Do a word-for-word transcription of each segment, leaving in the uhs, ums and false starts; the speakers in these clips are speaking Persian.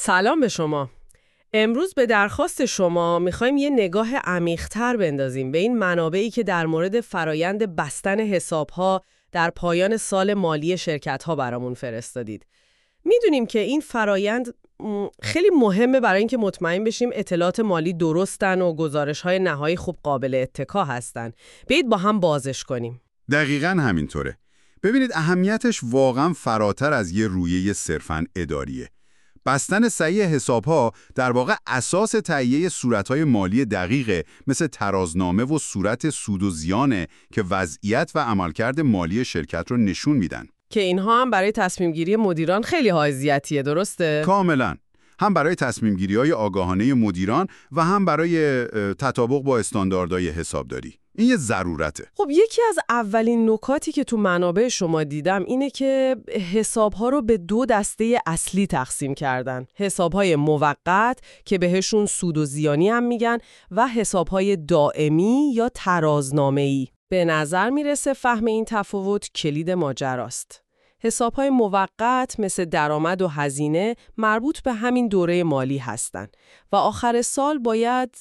سلام به شما. امروز به درخواست شما میخوایم یه نگاه عمیق‌تر بندازیم به این منابعی که در مورد فرایند بستن حساب‌ها در پایان سال مالی شرکت‌ها برامون فرستادید. میدونیم که این فرایند خیلی مهمه برای اینکه مطمئن بشیم اطلاعات مالی درستن و گزارش‌های نهایی خوب قابل اتکا هستن. بیایید با هم بازش کنیم. دقیقاً همینطوره. ببینید اهمیتش واقعاً فراتر از یه رویه صرفاً اداریه. بستن صحیح حساب‌ها در واقع اساس تهیه صورت‌های مالی دقیقه، مثل ترازنامه و صورت سود و زیانه که وضعیت و عملکرد مالی شرکت رو نشون میدن. که اینها هم برای تصمیم‌گیری مدیران خیلی حیثیتیه، درسته؟ کاملاً. هم برای تصمیم‌گیری‌های آگاهانه مدیران و هم برای تطابق با استانداردهای حسابداری. این یه ضرورته. خب یکی از اولین نکاتی که تو منابع شما دیدم اینه که حساب‌ها رو به دو دسته اصلی تقسیم کردن. حساب‌های موقت که بهشون سود و زیانی هم میگن و حساب‌های دائمی یا ترازنامه‌ای. به نظر میرسه فهم این تفاوت کلید ماجراست. حساب‌های موقت مثل درآمد و هزینه مربوط به همین دوره مالی هستن و آخر سال باید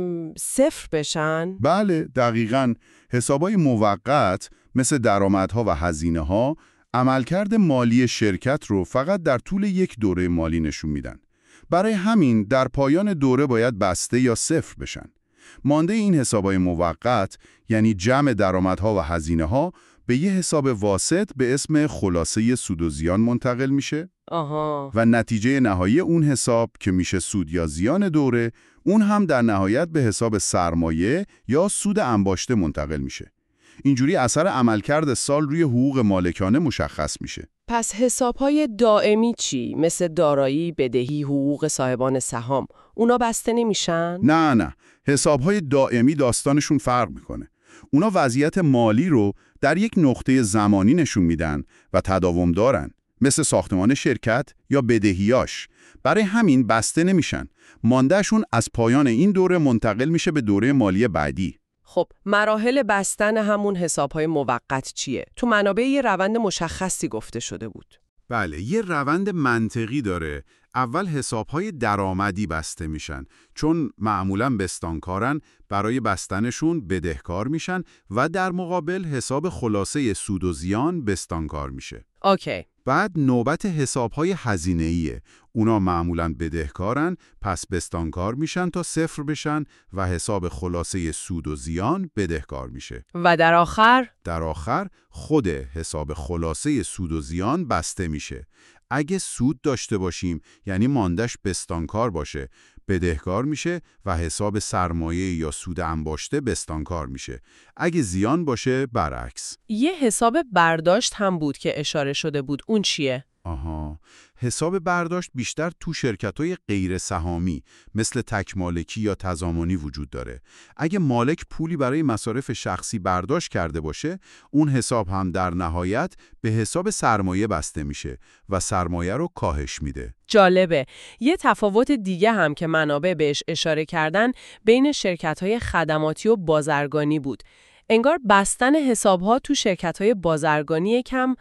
صفر بشن؟ بله، دقیقاً. حساب‌های موقت مثل درآمدها و هزینه‌ها عملکرد مالی شرکت رو فقط در طول یک دوره مالی نشون میدن. برای همین در پایان دوره باید بسته یا صفر بشن. مانده این حساب‌های موقت یعنی جمع درآمدها و هزینه‌ها به یه حساب واسط به اسم خلاصه سود و زیان منتقل میشه. آها. و نتیجه نهایی اون حساب که میشه سود یا زیان دوره، اون هم در نهایت به حساب سرمایه یا سود انباشته منتقل میشه. اینجوری اثر عملکرد سال روی حقوق مالکانه مشخص میشه. پس حساب‌های دائمی چی؟ مثل دارایی، بدهی، حقوق صاحبان سهام، اونا بسته نمیشن؟ نه نه، حساب‌های دائمی داستانشون فرق میکنه. اونا وضعیت مالی رو در یک نقطه زمانی نشون میدن و تداوم دارن، مثل ساختمان شرکت یا بدهیاش. برای همین بسته نمیشن. ماندهشون از پایان این دوره منتقل میشه به دوره مالی بعدی. خب مراحل بستن همون حساب‌های موقت چیه؟ تو منابع یه روند مشخصی گفته شده بود. بله، یه روند منطقی داره. اول حساب‌های درآمدی بسته میشن، چون معمولاً بستانکارن، برای بستنشون بدهکار میشن و در مقابل حساب خلاصه سود و زیان بستانکار میشه. اوکی. بعد نوبت حساب‌های هزینه‌ایه. اونا معمولاً بدهکارن، پس بستانکار میشن تا صفر بشن و حساب خلاصه سود و زیان بدهکار میشه. و در آخر؟ در آخر خود حساب خلاصه سود و زیان بسته میشه. اگه سود داشته باشیم، یعنی ماندش بستانکار باشه، بدهکار میشه و حساب سرمایه یا سود انباشته بستانکار میشه. اگه زیان باشه، برعکس. یه حساب برداشت هم بود که اشاره شده بود. اون چیه؟ آها، حساب برداشت بیشتر تو شرکت‌های غیر سهامی مثل تکمالکی یا تضامنی وجود داره. اگه مالک پولی برای مصارف شخصی برداشت کرده باشه، اون حساب هم در نهایت به حساب سرمایه بسته میشه و سرمایه رو کاهش میده. جالبه. یه تفاوت دیگه هم که منابع بهش اشاره کردن بین شرکت‌های خدماتی و بازرگانی بود. انگار بستن حساب‌ها تو شرکت‌های بازرگانی کم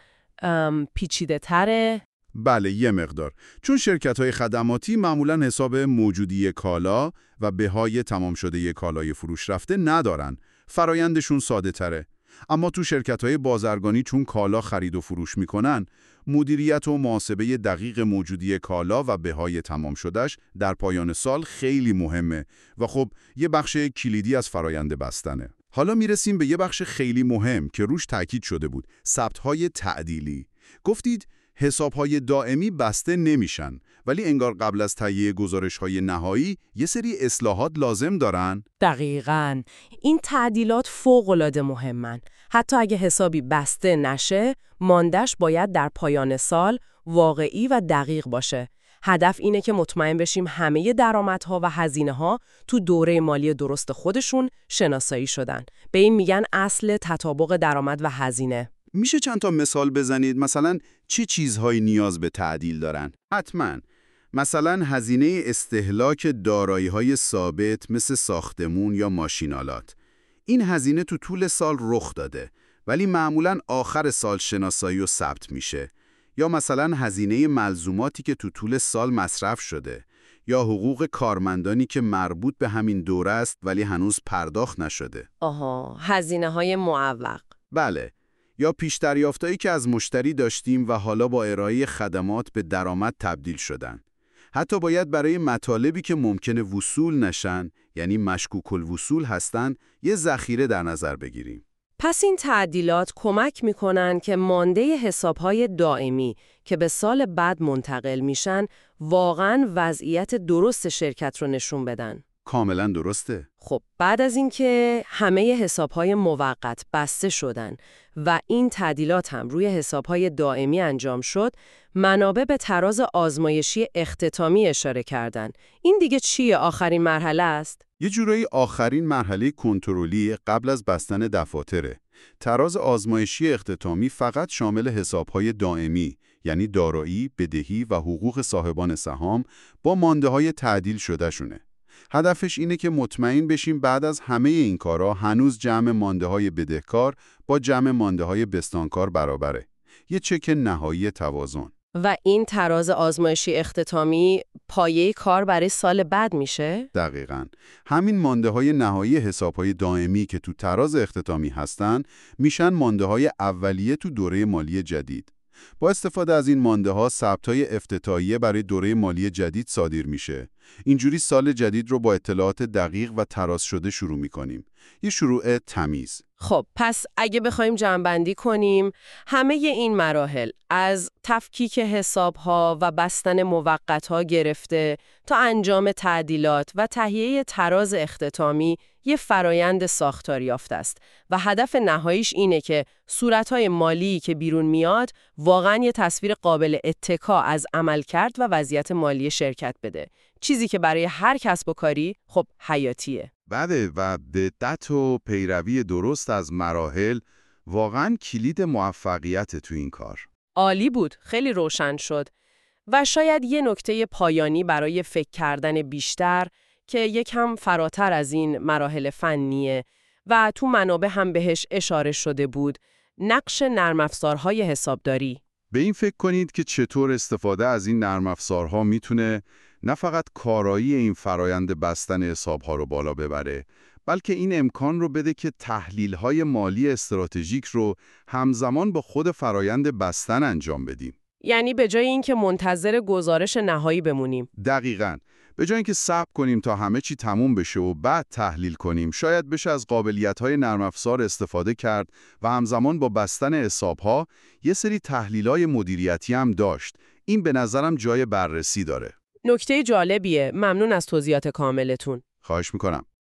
پیچیده تره؟ بله، یه مقدار. چون شرکت‌های خدماتی معمولاً حساب موجودی کالا و بهای تمام شده ی کالای فروش رفته ندارن. فرایندشون ساده تره. اما تو شرکت‌های بازرگانی چون کالا خرید و فروش میکنن، مدیریت و محاسبه دقیق موجودی کالا و بهای تمام شدهش در پایان سال خیلی مهمه و خب یه بخش کلیدی از فرایند بستنه. حالا میرسیم به یه بخش خیلی مهم که روش تاکید شده بود، ثبت‌های تعدیلی. گفتید حساب‌های دائمی بسته نمیشن، ولی انگار قبل از تهیه گزارش‌های نهایی یه سری اصلاحات لازم دارن؟ دقیقاً. این تعدیلات فوق‌العاده مهمن. حتی اگه حسابی بسته نشه، ماندش باید در پایان سال واقعی و دقیق باشه. هدف اینه که مطمئن بشیم همه درآمدها و هزینه‌ها تو دوره مالی درست خودشون شناسایی شدن. به این میگن اصل تطابق درآمد و هزینه. میشه چند تا مثال بزنید؟ مثلا چه چیزهایی نیاز به تعدیل دارن؟ حتما. مثلا هزینه استهلاک دارایی‌های ثابت مثل ساختمون یا ماشینالات. این هزینه تو طول سال رخ داده، ولی معمولاً آخر سال شناسایی و ثبت میشه. یا مثلا هزینه ملزوماتی که تو طول سال مصرف شده، یا حقوق کارمندانی که مربوط به همین دوره است ولی هنوز پرداخت نشده. آها، هزینه‌های معوق. بله، یا پیش‌دریافتایی که از مشتری داشتیم و حالا با ارائه خدمات به درآمد تبدیل شدن. حتی باید برای مطالبی که ممکنه وصول نشن، یعنی مشکوک الوصول هستن، یه ذخیره در نظر بگیریم. پس این تعدیلات کمک میکنن که مانده حسابهای دائمی که به سال بعد منتقل میشن واقعاً وضعیت درست شرکت رو نشون بدن. کاملا درسته. خب بعد از اینکه همه حسابهای موقت بسته شدن و این تعدیلات هم روی حسابهای دائمی انجام شد، منابع به تراز آزمایشی اختتامی اشاره کردن. این دیگه چیه؟ آخرین مرحله است؟ یه جورایی آخرین مرحله کنترلی قبل از بستن دفاتره. تراز آزمایشی اختتامی فقط شامل حسابهای دائمی، یعنی دارایی، بدهی و حقوق صاحبان سهام با مانده‌های تعدیل شده شونه. هدفش اینه که مطمئن بشیم بعد از همه این کارا هنوز جمع مانده‌های بدهکار با جمع مانده‌های بستانکار برابره. یه چک نهایی توازن. و این تراز آزمایشی اختتامی پایه کار برای سال بعد میشه؟ دقیقاً. همین مانده‌های نهایی حساب‌های دائمی که تو تراز اختتامی هستن، میشن مانده‌های اولیه تو دوره مالی جدید. با استفاده از این مانده‌ها ثبت‌های افتتاحیه برای دوره مالی جدید صادر میشه. اینجوری سال جدید رو با اطلاعات دقیق و تراز شده شروع می‌کنیم. یه شروع تمیز. خب پس اگه بخوایم جمع‌بندی کنیم، همه این مراحل از تفکیک حساب‌ها و بستن موقت‌ها گرفته تا انجام تعدیلات و تهیه تراز اختتامی یه فرایند ساختار یافته است و هدف نهاییش اینه که صورت‌های مالی که بیرون میاد واقعاً یه تصویر قابل اتکا از عملکرد و وضعیت مالی شرکت بده. چیزی که برای هر کسب و کاری خب حیاتیه. بله، و دقت و پیروی درست از مراحل واقعاً کلید موفقیت تو این کار. عالی بود، خیلی روشن شد. و شاید یه نکته پایانی برای فکر کردن بیشتر که یکم فراتر از این مراحل فنیه و تو منابع هم بهش اشاره شده بود، نقش نرم افزارهای حسابداری. به این فکر کنید که چطور استفاده از این نرم افزارها میتونه نه فقط کارایی این فرایند بستن حسابها رو بالا ببره، بلکه این امکان رو بده که تحلیل‌های مالی استراتژیک رو همزمان با خود فرایند بستن انجام بدیم. یعنی به جای اینکه منتظر گزارش نهایی بمونیم. دقیقاً. به جای اینکه صبر کنیم تا همه چی تموم بشه و بعد تحلیل کنیم، شاید بشه از قابلیت‌های نرم افزار استفاده کرد و همزمان با بستن حساب‌ها یه سری تحلیل‌های مدیریتی هم داشت. این به نظرم جای بررسی داره. نکته جالبیه. ممنون از توضیحات کاملتون. خواهش میکنم.